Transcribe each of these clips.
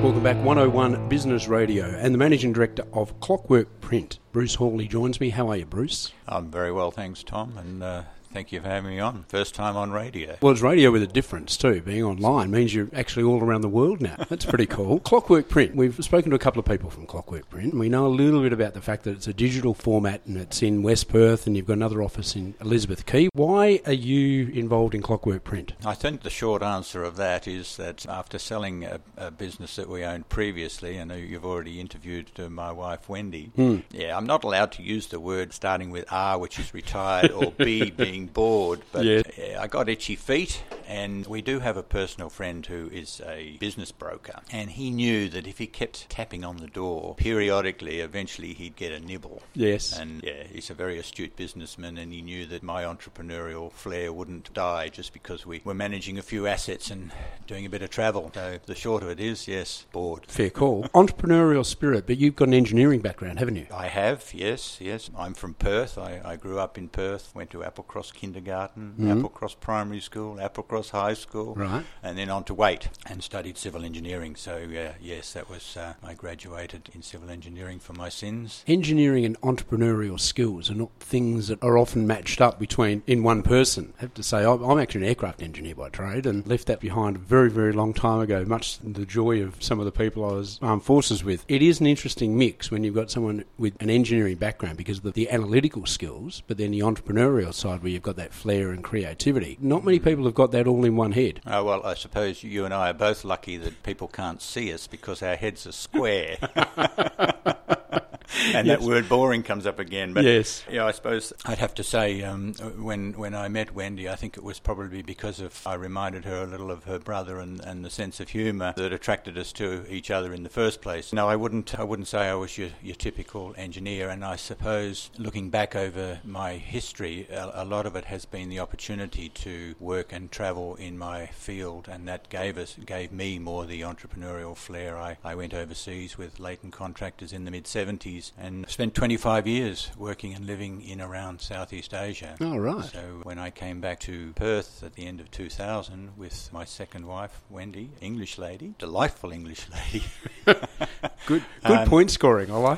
Welcome back, 101 Business Radio, and the Managing Director of Clockwork Print, Bruce Hawley, joins me. How are you, Bruce? I'm very well, thanks, Tom, and thank you for having me on. First time on radio. Well, it's radio with a difference too. Being online means you're actually all around the world now. That's pretty cool. Clockwork Print. We've spoken to a couple of people from Clockwork Print, and we know a little bit about the fact that it's a digital format and it's in West Perth, and you've got another office in Elizabeth Quay. Why are you involved in Clockwork Print? I think the short answer of that is that after selling a business that we owned previously, I know you've already interviewed my wife Wendy. Yeah, I'm not allowed to use the word starting with R, which is retired, or B, being bored, but I got itchy feet, and we do have a personal friend who is a business broker, and he knew that if he kept tapping on the door periodically, eventually he'd get a nibble. Yes. And he's a very astute businessman, and he knew that my entrepreneurial flair wouldn't die just because we were managing a few assets and doing a bit of travel. So the short of it is, yes, bored. Fair call. Entrepreneurial spirit, but you've got an engineering background, haven't you? I have, yes. I'm from Perth. I grew up in Perth, went to Applecross Kindergarten, Applecross Primary School, Applecross High School, right, and then on to Waite and studied civil engineering. So, yes, that was, I graduated in civil engineering for my sins. Engineering and entrepreneurial skills are not things that are often matched up in one person. I have to say, I'm actually an aircraft engineer by trade and left that behind a very, very long time ago, much to the joy of some of the people I was armed forces with. It is an interesting mix when you've got someone with an engineering background because of the analytical skills, but then the entrepreneurial side where you've got that flair and creativity. Not many people have got that all in one head. Oh, well, I suppose you and I are both lucky that people can't see us because our heads are square. And yes, that word boring comes up again. But yes. Yeah, I suppose I'd have to say when I met Wendy, I think it was probably because I reminded her a little of her brother and the sense of humour that attracted us to each other in the first place. No, I wouldn't say I was your typical engineer, and I suppose looking back over my history, a lot of it has been the opportunity to work and travel in my field, and that gave me more the entrepreneurial flair. I went overseas with Leighton Contractors in the mid-70s and spent 25 years working and living in around Southeast Asia. Oh, right. So when I came back to Perth at the end of 2000 with my second wife, Wendy, English lady, delightful English lady. Good point scoring. I like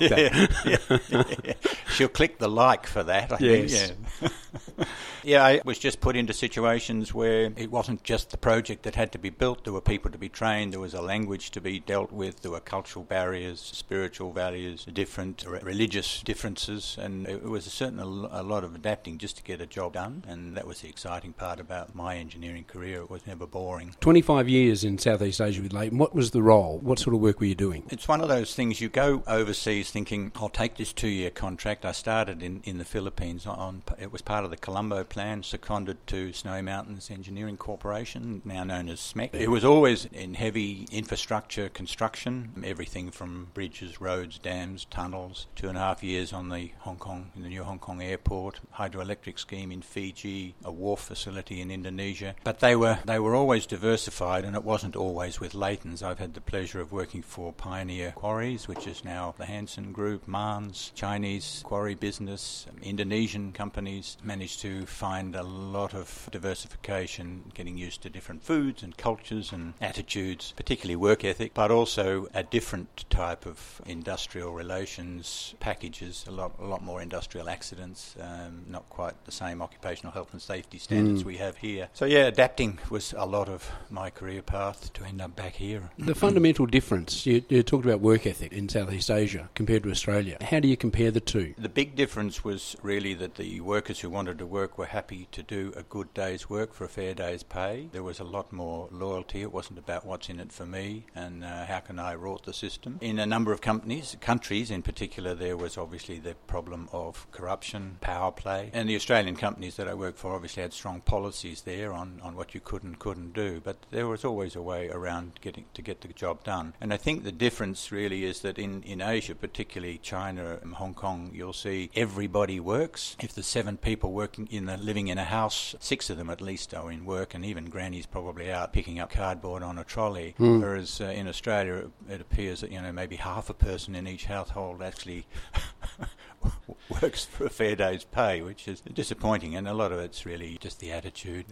that. Yeah. She'll click the like for that, I think. Yeah. Yeah, I was just put into situations where it wasn't just the project that had to be built. There were people to be trained. There was a language to be dealt with. There were cultural barriers, spiritual values, different religious differences. And it was a lot of adapting just to get a job done. And that was the exciting part about my engineering career. It was never boring. 25 years in Southeast Asia with Leighton. What was the role? What sort of work were you doing? It's one of those things, you go overseas thinking, I'll take this 2-year contract. I started in the Philippines. It was part of the Colombo Plan, seconded to Snowy Mountains Engineering Corporation, now known as SMEC. It was always in heavy infrastructure construction, everything from bridges, roads, dams, tunnels. 2.5 years on the new Hong Kong airport, hydroelectric scheme in Fiji, a wharf facility in Indonesia. But they were always diversified, and it wasn't always with Leighton's. I've had the pleasure of working for Pioneer Quarries, which is now the Hanson Group, Mans, Chinese quarry business, Indonesian companies. Managed to find a lot of diversification, getting used to different foods and cultures and attitudes, particularly work ethic, but also a different type of industrial relations packages, a lot more industrial accidents, not quite the same occupational health and safety standards we have here. So yeah, adapting was a lot of my career path to end up back here. The fundamental difference, you talked about work ethic in Southeast Asia compared to Australia. How do you compare the two? The big difference was really that the workers who wanted to work were happy to do a good day's work for a fair day's pay. There was a lot more loyalty. It wasn't about what's in it for me and how can I rort the system. In a number of countries in particular, there was obviously the problem of corruption, power play, and the Australian companies that I worked for obviously had strong policies there on what you could and couldn't do, but there was always a way around to get the job done. And I think the difference really is that in Asia, particularly China and Hong Kong, you'll see everybody works. If there's 7 people living in a house, 6 of them at least are in work, and even granny's probably out picking up cardboard on a trolley. Whereas in Australia, it appears that maybe half a person in each household actually works for a fair day's pay, which is disappointing. And a lot of it's really just the attitude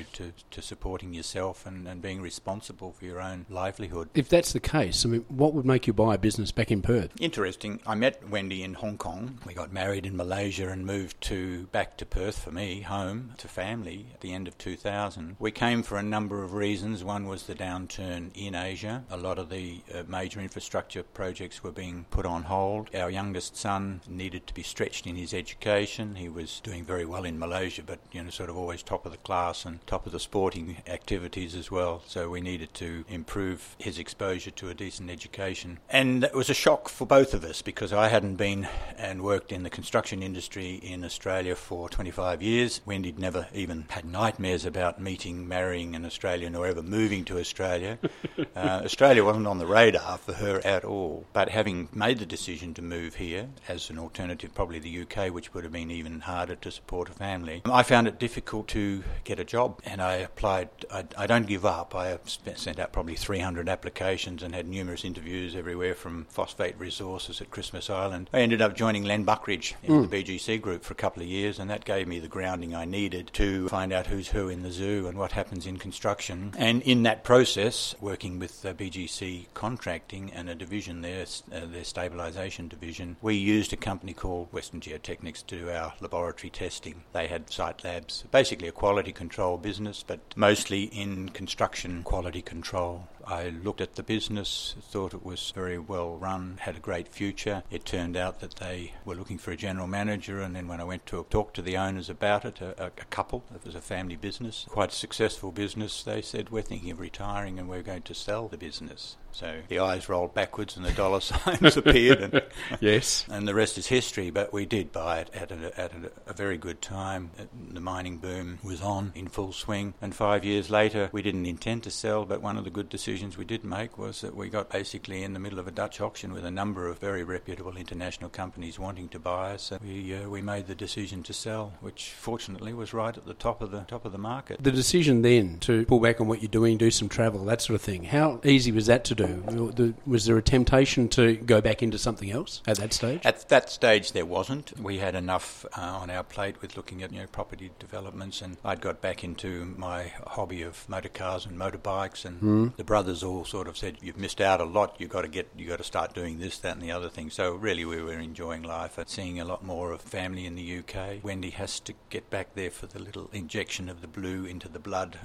to supporting yourself and being responsible for your own livelihood. If that's the case, I mean, what would make you buy a business back in Perth? Interesting. I met Wendy in Hong Kong. We got married in Malaysia and moved back to Perth for me, home to family at the end of 2000. We came for a number of reasons. One was the downturn in Asia. A lot of the major infrastructure projects were being put on hold. Our youngest son needed to be stretched in his education. He was doing very well in Malaysia, but sort of always top of the class and top of the sporting activities as well. So we needed to improve his exposure to a decent education. And it was a shock for both of us because I hadn't been and worked in the construction industry in Australia for 25 years. Wendy'd never even had nightmares about meeting, marrying an Australian or ever moving to Australia. Australia wasn't on the radar for her at all. But having made the decision to move here as an alternative, probably the UK, which would have been even harder to support a family, I found it difficult to get a job. And I applied. I don't give up. I sent out probably 300 applications and had numerous interviews everywhere from Phosphate Resources at Christmas Island. I ended up joining Len Buckridge in the BGC group for a couple of years, and that gave me the grounding I needed to find out who's who in the zoo and what happens in construction. And in that process, working with BGC Contracting and a division there, their stabilisation division, we used a company called Western Geotechnics to do our laboratory testing. They had site labs, basically a quality control business, but mostly in construction quality control. I looked at the business, thought it was very well run, had a great future. It turned out that they were looking for a general manager, and then when I went to talk to the owners about it, a couple, it was a family business, quite a successful business, they said, we're thinking of retiring and we're going to sell the business. So the eyes rolled backwards and the dollar signs appeared. And, yes. And the rest is history, but we did buy it at a very good time. The mining boom was on in full swing, and 5 years later we didn't intend to sell, but one of the good decisions we did make was that we got basically in the middle of a Dutch auction with a number of very reputable international companies wanting to buy us. So we made the decision to sell, which fortunately was right at the top of the market. The decision then to pull back on what you're doing, do some travel, that sort of thing, how easy was that to do? Was there a temptation to go back into something else at that stage? At that stage there wasn't. We had enough on our plate with looking at property developments, and I'd got back into my hobby of motor cars and motorbikes, and the brothers all sort of said, you've missed out a lot, you got to start doing this, that and the other thing. So really we were enjoying life and seeing a lot more of family in the UK. Wendy has to get back there for the little injection of the blue into the blood.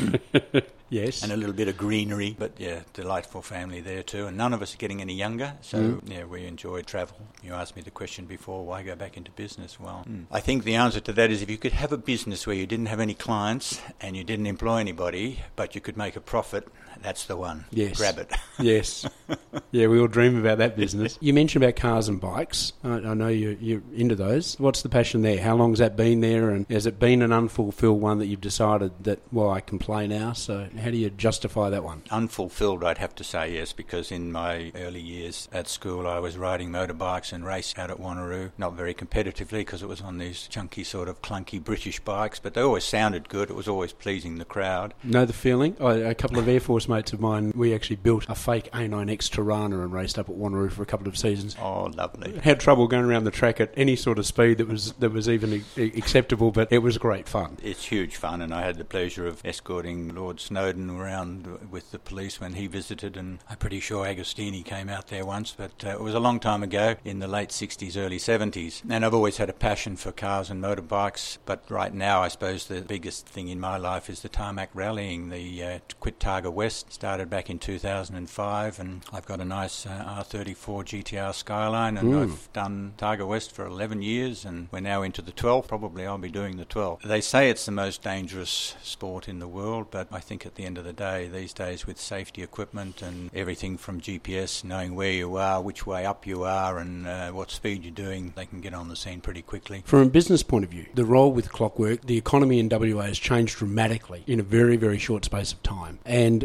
Yes. And a little bit of greenery, but yeah, delightful family there too. And none of us are getting any younger, so yeah, we enjoy travel. You asked me the question before, why go back into business? Well, I think the answer to that is if you could have a business where you didn't have any clients and you didn't employ anybody, but you could make a profit, that's the one. Yes. Grab it. Yes. Yeah, we all dream about that business. You mentioned about cars and bikes. I know you're into those. What's the passion there? How long has that been there? And has it been an unfulfilled one that you've decided that, well, I can play now? So how do you justify that one? Unfulfilled, I'd have to say, yes, because in my early years at school I was riding motorbikes and raced out at Wanneroo, not very competitively because it was on these chunky sort of clunky British bikes, but they always sounded good. It was always pleasing the crowd. Know the feeling? A couple of Air Force mates of mine, we actually built a fake A9X Tirana and raced up at Wanneroo for a couple of seasons. Oh, lovely. Had trouble going around the track at any sort of speed that was even acceptable, but it was great fun. It's huge fun, and I had the pleasure of escorting Lord Snowden around with the police when he visited, and I'm pretty sure Agostini came out there once, but it was a long time ago, in the late 60s, early 70s. And I've always had a passion for cars and motorbikes, but right now I suppose the biggest thing in my life is the tarmac rallying. The Quit Targa West started back in 2005, and I've got a nice R34 GTR Skyline, and I've done Targa West for 11 years, and we're now into the 12th. Probably I'll be doing the 12th. They say it's the most dangerous sport in the world, but I think at the end of the day, these days with safety equipment and everything from GPS, knowing where you are, which way up you are, and what speed you're doing, they can get on the scene pretty quickly. From a business point of view, the role with Clockwork, the economy in WA has changed dramatically in a very, very short space of time. And it's like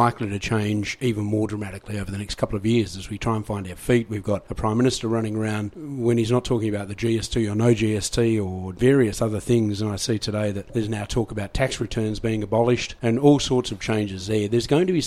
likely to change even more dramatically over the next couple of years as we try and find our feet. We've got a Prime Minister running around when he's not talking about the GST or no GST or various other things, and I see today that there's now talk about tax returns being abolished and all sorts of changes there. There's going to be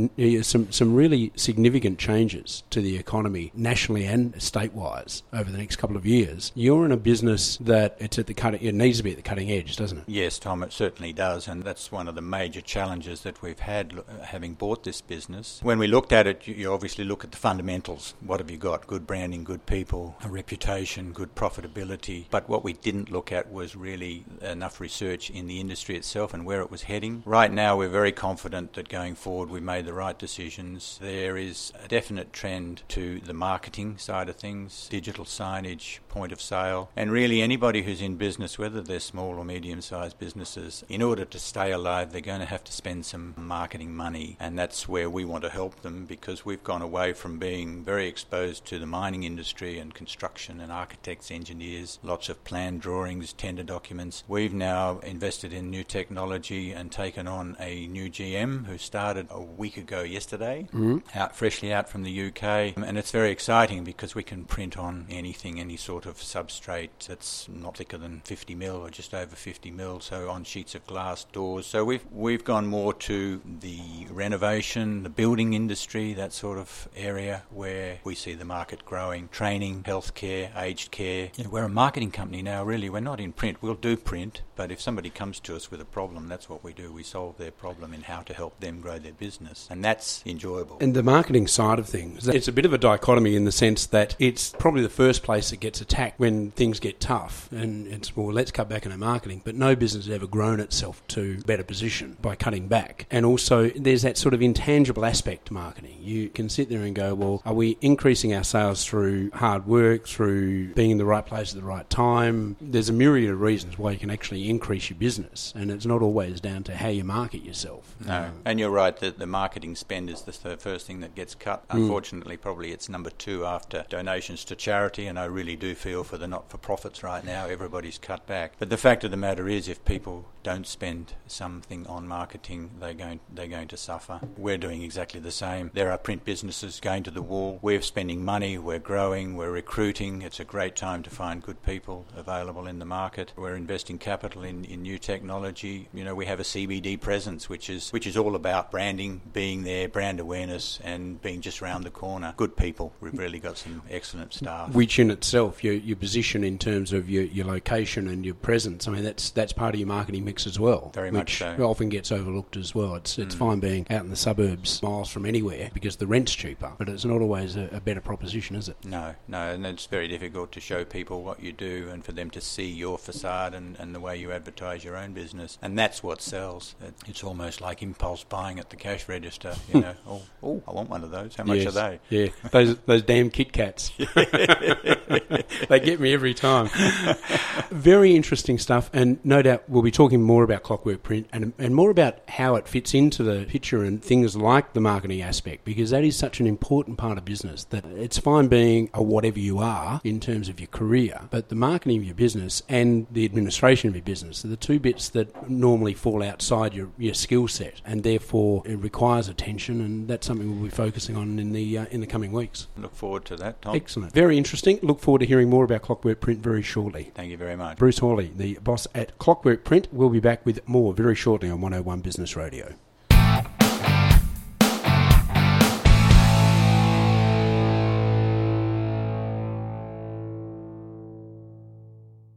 some really significant changes to the economy nationally and state-wise over the next couple of years. You're in a business that it needs to be at the cutting edge, doesn't it? Yes, Tom, it certainly does, and that's one of the major challenges that we've had having bought this business. When we looked at it, you obviously look at the fundamentals. What have you got? Good branding, good people, a reputation, good profitability. But what we didn't look at was really enough research in the industry itself and where it was heading. Right now, we're very confident that going forward we made the right decisions. There is a definite trend to the marketing side of things, digital signage, point of sale, and really anybody who's in business, whether they're small or medium-sized businesses, in order to stay alive, they're going to have to spend some marketing money, and that's where we want to help them, because we've gone away from being very exposed to the mining industry and construction and architects, engineers, lots of plan drawings, tender documents. We've now invested in new technology and taken on a new GM who started a week ago yesterday, freshly out from the UK, and it's very exciting because we can print on anything, any sort of substrate that's not thicker than 50 mil or just over 50 mil, so on sheets of glass, doors. So we've gone more to the renovation, the building industry, that sort of area where we see the market growing. Training, healthcare, aged care. We're a marketing company now, really. We're not in print. We'll do print, but if somebody comes to us with a problem, that's what we do. We solve their problem in how to help them grow their business, and that's enjoyable. And the marketing side of things, it's a bit of a dichotomy in the sense that it's probably the first place that gets attacked when things get tough, and it's, well, let's cut back on our marketing, but no business has ever grown itself to a better position by cutting back. And also there's that sort of intangible aspect to marketing. You can sit there and go, well, are we increasing our sales through hard work, through being in the right place at the right time? There's a myriad of reasons why you can actually increase your business, and it's not always down to how you market yourself. No, and you're right that the marketing spend is the first thing that gets cut. Unfortunately, probably it's number 2 after donations to charity, and I really do feel for the not-for-profits right now. Everybody's cut back. But the fact of the matter is, if people don't spend something on marketing, they're going to suffer. We're doing exactly the same. There are print businesses going to the wall. We're spending money, we're growing, we're recruiting. It's a great time to find good people available in the market. We're investing capital in new technology. We have a CBD presence, which is all about branding, being there, brand awareness, and being just round the corner. Good people. We've really got some excellent staff. Which in itself, your position in terms of your location and your presence, I mean, that's part of your marketing mix as well. Very much so. Which often gets overlooked as well. It's fine being out in the suburbs, miles from anywhere, because the rent's cheaper, but it's not always a better proposition, is it? No, and it's very difficult to show people what you do and for them to see your facade and the way you advertise your own business, and that's what sells. It's almost like impulse buying at the cash register. Oh, I want one of those. How much are they? Yeah, those damn Kit Kats. They get me every time. Very interesting stuff, and no doubt we'll be talking more about Clockwork Print and more about how it fits into the picture and things like the marketing aspect, because that is such an important part of business that it's fine being a whatever you are in terms of your career, but the marketing of your business and the administration of your business are the two bits that normally fall outside your skill set, and therefore it requires attention, and that's something we'll be focusing on in the coming weeks. Look forward to that, Tom. Excellent. Very interesting. Look forward to hearing more about Clockwork Print very shortly. Thank you very much. Bruce Hawley, the boss at Clockwork Print, will be back with more very shortly on 101 Business Radio.